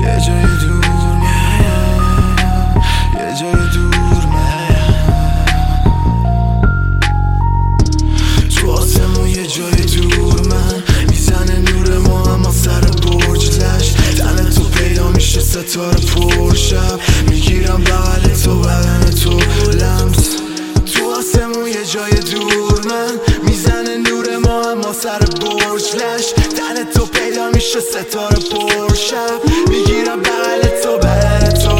یه جای دور یه جای دور تو آسمون یه جای دور من میزنه نور ما اما سر برج لش تن تو پیدا میشه ستاره پر شب میگیرم بغل تو بدن تو لمس تو آسمون یه جای دور من میزنه نور ما اما سر برج لش تن تو پیدا میشه ستاره پر شب میگیرم بغل تو بدن تو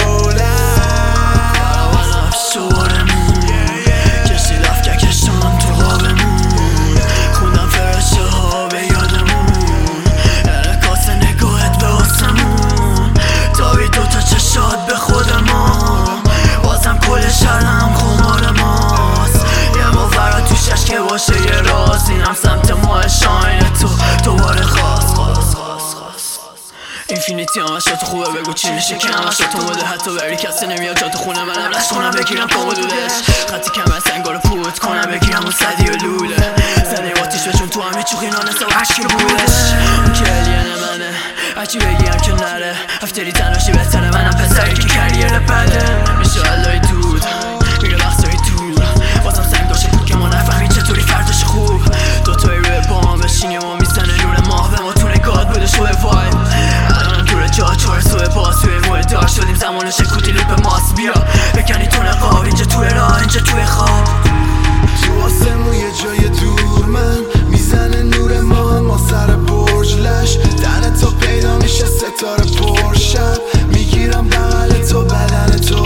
لمس شورمون کسی رفت که کشتم تو قابمون خوندم فرشته ها به یادمون انعکاس نگاهت به آسمون تابی دوتا چشات به خود ما بازم کل شرم خمار ماست یه باور توشش که باشه یه راز اینم سمت ماه شاین تو دوباره خواست اینفینیتی همش تو خوبه بگو چی میشه که همش تو بوده حتی بری کسی نمیاد جا تو خونه منم لش کنم بگیرم پامو دودش خطی کم از سنگارو پود کنم بگیرم اون صدی و لوله زنه باتیش بچون تو همه چوخی نانسه و عشقی بودش اون که الین منه هرچی بگیم که نره افتری تناشی بهتره منم پسری که کریر بده میشه علای دود میره بخصایی دور بازم سنگ داشته بود که ما نفهمی چطوری فرداش خوب دوتایی روی پام بشینیم و میزنه نور ماه به ما تو نگات بوده شوه وایب الانم دور جا چهار سوه باز توی موه دار شدیم زمانش کودی لوپ ماست بیا بکنی تو نقاب اینجا توی راه اینجا توی خواب تو آسمون یه جای دور من میزنه نور ماه اما سر برج لش تن تو پیدا میشه ستاره پر شب میگیرم بغل تو بدن تو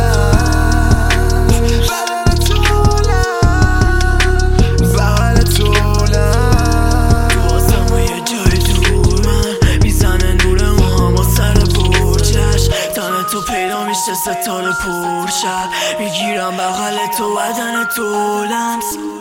تو پیدا میشه ستاره پر شب میگیرم بغل تو بدن تو لمس